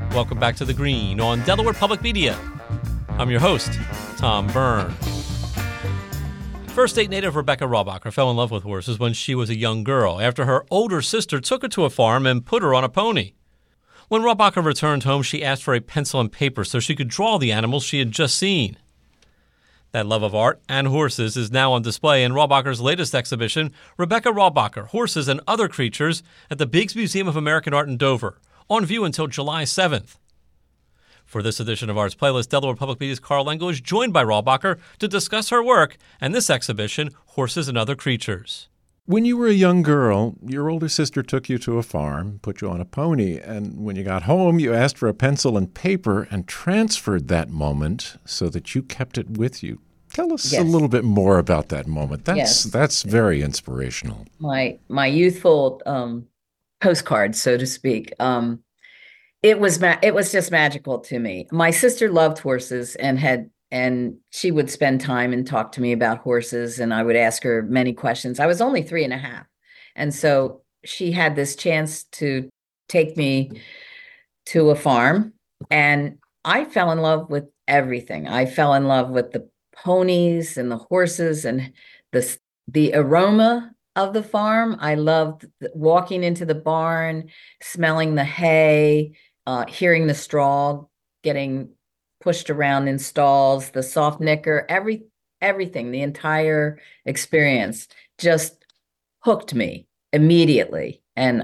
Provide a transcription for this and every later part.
Welcome back to The Green on Delaware Public Media. I'm your host, Tom Byrne. First State native Rebecca Rawbacher fell in love with horses when she was a young girl after her older sister took her to a farm and put her on a pony. When Rawbacher returned home, she asked for a pencil and paper so she could draw the animals she had just seen. That love of art and horses is now on display in Rawbacher's latest exhibition, Rebecca Rawbacher, Horses and Other Creatures, at the Biggs Museum of American Art in Dover, on view until July 7th. For this edition of Arts Playlist, Delaware Public Media's Carl Engel is joined by Rawbacher to discuss her work and this exhibition, Horses and Other Creatures. When you were a young girl, your older sister took you to a farm, put you on a pony, and when you got home, you asked for a pencil and paper and transferred that moment so that you kept it with you. Tell us a little bit more about that moment. That's very inspirational. My youthful postcard, so to speak. It was just magical to me. My sister loved horses and she would spend time and talk to me about horses, and I would ask her many questions. I was only 3.5. And so she had this chance to take me to a farm, and I fell in love with everything. I fell in love with the ponies and the horses and the aroma of the farm. I loved walking into the barn, smelling the hay, hearing the straw getting pushed around in stalls, the soft knicker, everything, the entire experience just hooked me immediately. And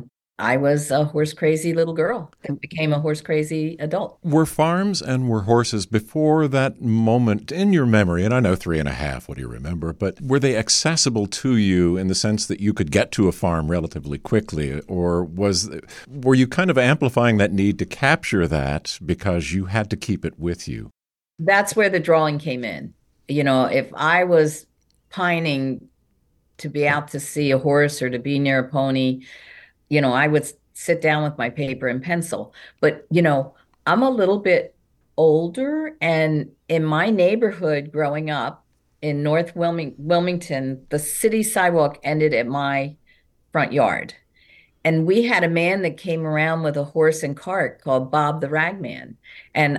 I was a horse crazy little girl and became a horse crazy adult. Were farms and were horses before that moment in your memory, and I know 3.5, what do you remember, but were they accessible to you in the sense that you could get to a farm relatively quickly, or were you kind of amplifying that need to capture that because you had to keep it with you? That's where the drawing came in. You know, if I was pining to be out to see a horse or to be near a pony, you know, I would sit down with my paper and pencil. But, you know, I'm a little bit older, and in my neighborhood growing up in North Wilmington, the city sidewalk ended at my front yard. And we had a man that came around with a horse and cart called Bob the Ragman. And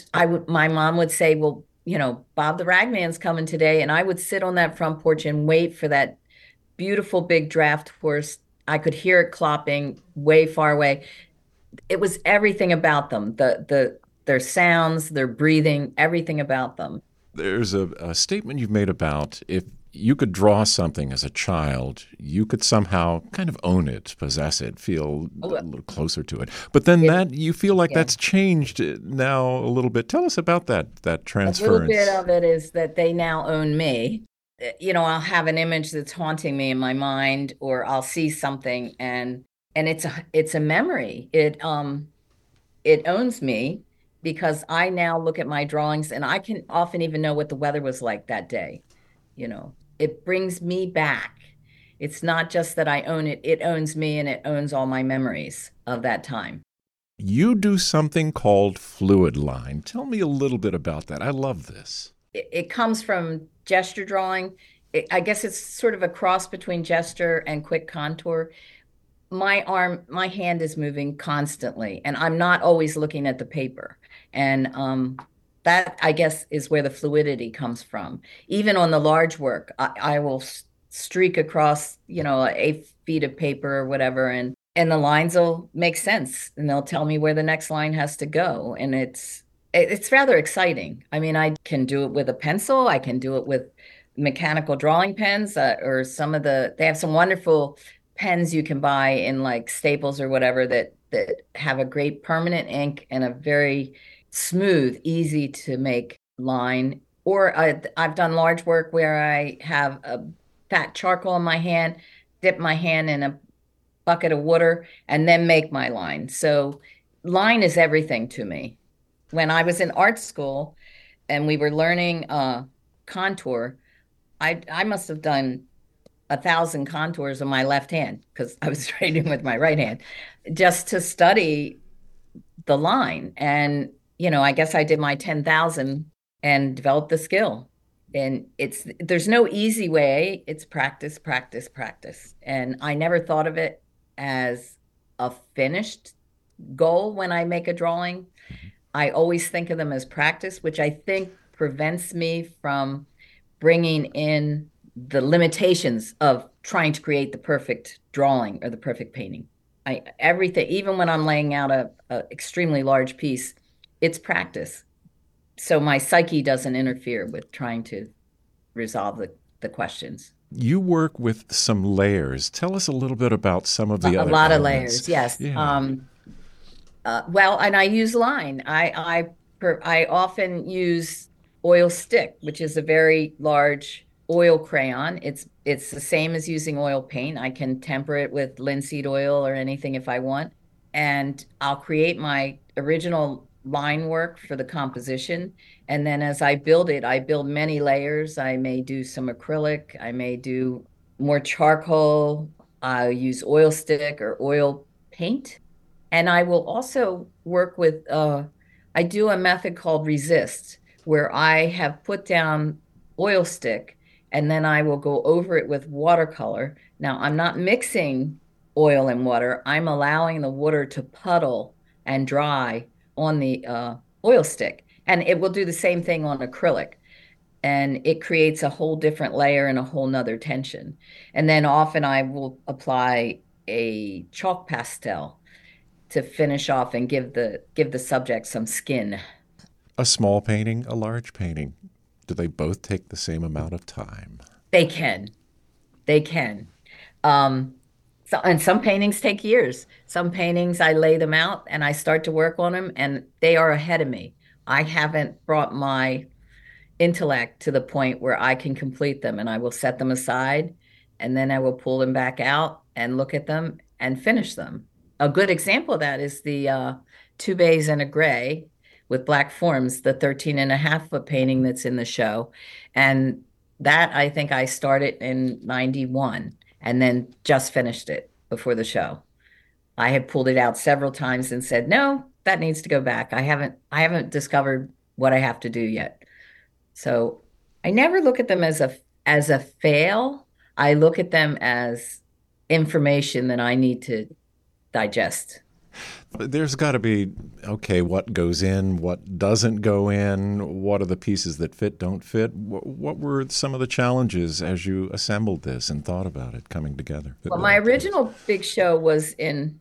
my mom would say, well, you know, Bob the Ragman's coming today. And I would sit on that front porch and wait for that beautiful big draft horse. I could hear it clopping way far away. It was everything about them, their sounds, their breathing, everything about them. There's a statement you've made about if you could draw something as a child, you could somehow kind of own it, possess it, feel a little closer to it. But then you feel like that's changed now a little bit. Tell us about that transference. A little bit of it is that they now own me. You know, I'll have an image that's haunting me in my mind, or I'll see something and it's a memory. It owns me because I now look at my drawings and I can often even know what the weather was like that day. You know, it brings me back. It's not just that I own it, it owns me and it owns all my memories of that time. You do something called fluid line. Tell me a little bit about that. I love this. It comes from gesture drawing. I guess it's sort of a cross between gesture and quick contour. My hand is moving constantly, and I'm not always looking at the paper. And that, I guess, is where the fluidity comes from. Even on the large work, I will streak across, you know, 8 feet of paper or whatever, and the lines will make sense, and they'll tell me where the next line has to go. And it's rather exciting. I mean, I can do it with a pencil. I can do it with mechanical drawing pens, or they have some wonderful pens you can buy in like Staples or whatever that have a great permanent ink and a very smooth, easy to make line. Or I've done large work where I have a fat charcoal in my hand, dip my hand in a bucket of water, and then make my line. So line is everything to me. When I was in art school and we were learning contour, I must have done 1,000 contours on my left hand because I was writing with my right hand just to study the line. And, you know, I guess I did my 10,000 and developed the skill. And there's no easy way. It's practice, practice, practice. And I never thought of it as a finished goal when I make a drawing. I always think of them as practice, which I think prevents me from bringing in the limitations of trying to create the perfect drawing or the perfect painting. Everything, even when I'm laying out a extremely large piece, it's practice. So my psyche doesn't interfere with trying to resolve the questions. You work with some layers. Tell us a little bit about some of the other lot elements. of layers, yes. Yeah. Well, and I use line. I often use oil stick, which is a very large oil crayon. It's the same as using oil paint. I can temper it with linseed oil or anything if I want. And I'll create my original line work for the composition. And then as I build it, I build many layers. I may do some acrylic. I may do more charcoal. I'll use oil stick or oil paint. And I will also work with, I do a method called resist, where I have put down oil stick and then I will go over it with watercolor. Now, I'm not mixing oil and water. I'm allowing the water to puddle and dry on the oil stick. And it will do the same thing on acrylic. And it creates a whole different layer and a whole nother tension. And then often I will apply a chalk pastel to finish off and give the subject some skin. A small painting, a large painting. Do they both take the same amount of time? They can. And some paintings take years. Some paintings, I lay them out and I start to work on them and they are ahead of me. I haven't brought my intellect to the point where I can complete them, and I will set them aside and then I will pull them back out and look at them and finish them. A good example of that is the 2 Bays and a Gray with black forms, the 13.5-foot painting that's in the show. And that I think I started in 91 and then just finished it before the show. I had pulled it out several times and said, no, that needs to go back. I haven't discovered what I have to do yet. So I never look at them as a fail. I look at them as information that I need to digest. There's got to be, okay, what goes in, what doesn't go in, what are the pieces that fit, don't fit? What were some of the challenges as you assembled this and thought about it coming together? Well, my original big show was in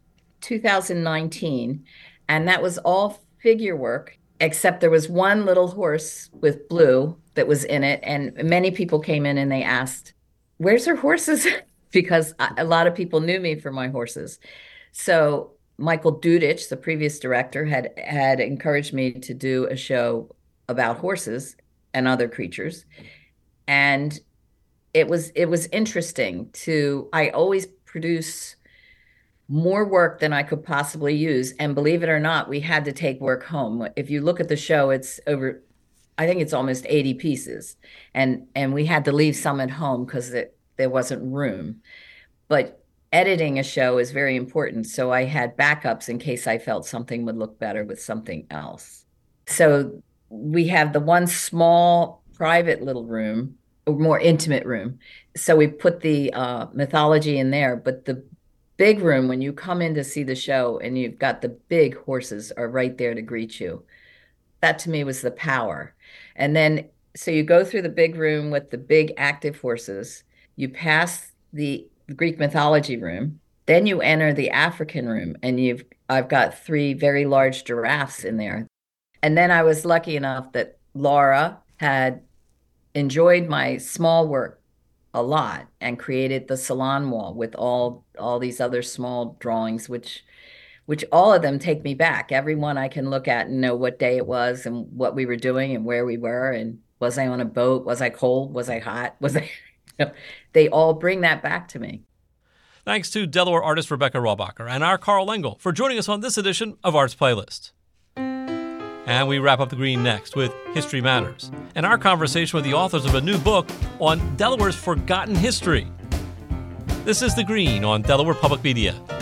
2019, and that was all figure work, except there was one little horse with blue that was in it, and many people came in and they asked, where's her horses? Because a lot of people knew me for my horses. So Michael Dudich, the previous director, had encouraged me to do a show about horses and other creatures. And it was interesting I always produce more work than I could possibly use. And believe it or not, we had to take work home. If you look at the show, it's over, I think it's almost 80 pieces. And we had to leave some at home because there wasn't room. But editing a show is very important. So I had backups in case I felt something would look better with something else. So we have the one small private little room, a more intimate room. So we put the mythology in there, but the big room, when you come in to see the show and you've got the big horses are right there to greet you. That to me was the power. And then, so you go through the big room with the big active horses, you pass the Greek mythology room, then you enter the African room, and I've got 3 very large giraffes in there. And then I was lucky enough that Laura had enjoyed my small work a lot and created the salon wall with all these other small drawings, which all of them take me back. Every one I can look at and know what day it was and what we were doing and where we were, and was I on a boat? Was I cold? Was I hot? They all bring that back to me. Thanks to Delaware artist Rebecca Rohrabacher and our Carl Engel for joining us on this edition of Arts Playlist. And we wrap up the green next with History Matters and our conversation with the authors of a new book on Delaware's forgotten history. This is The Green on Delaware Public Media.